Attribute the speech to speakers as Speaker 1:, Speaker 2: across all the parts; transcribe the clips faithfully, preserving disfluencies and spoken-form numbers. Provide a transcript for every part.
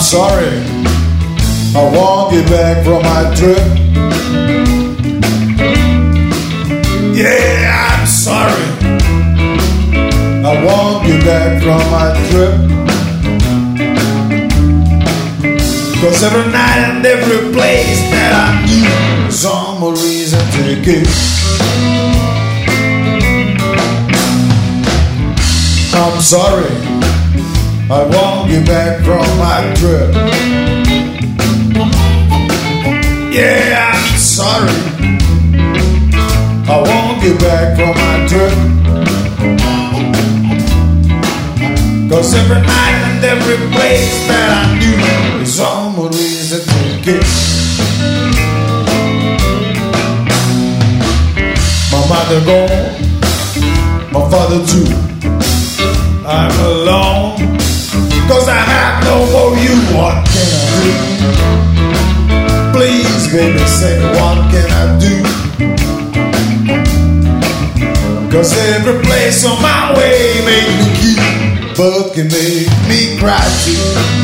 Speaker 1: sorry, I won't get back from my trip. Yeah, I'm sorry, I won't get back from my trip. 'Cause every night and every place that I knew was some reason to get. I'm sorry, I won't get back from my trip. Yeah, I'm sorry, I won't get back from my trip. 'Cause every night and every place that I knew is some reason to get. My mother gone, my father too. I'm alone, 'cause I have no more you. What can I do? Please, baby, say what can I do? 'Cause every place on my way made me keep, but can make me cry too.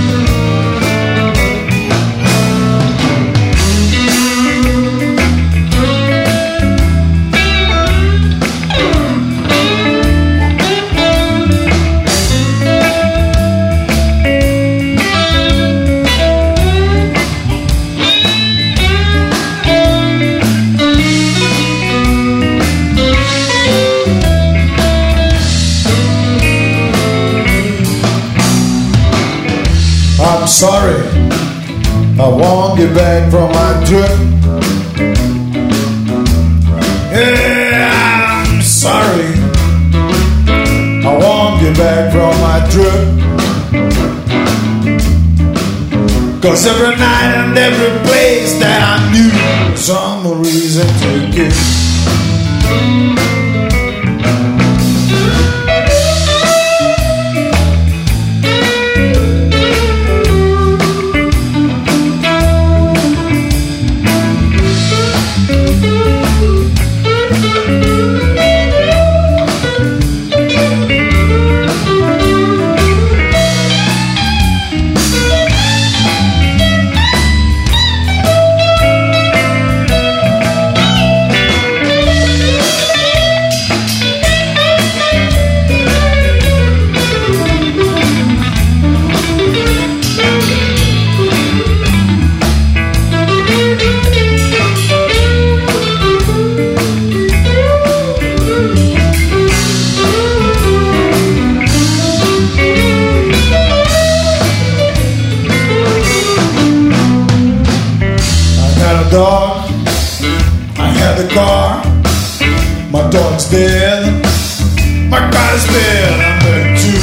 Speaker 1: I'm sorry, I won't get back from my trip. Yeah, I'm sorry, I won't get back from my trip. 'Cause every night and every place that I knew, some reason to get. Dog, I had the car, my dog's dead, my car is dead, I'm dead too.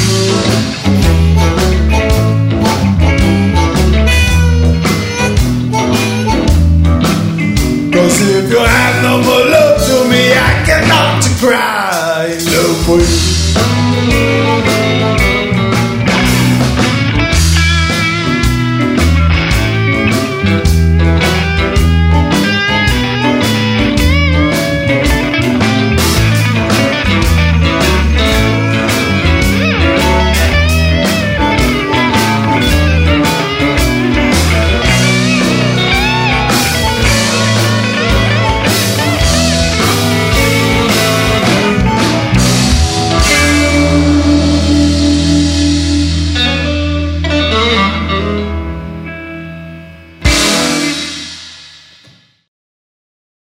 Speaker 1: 'Cause if you have no more love to me, I cannot cry, love for you.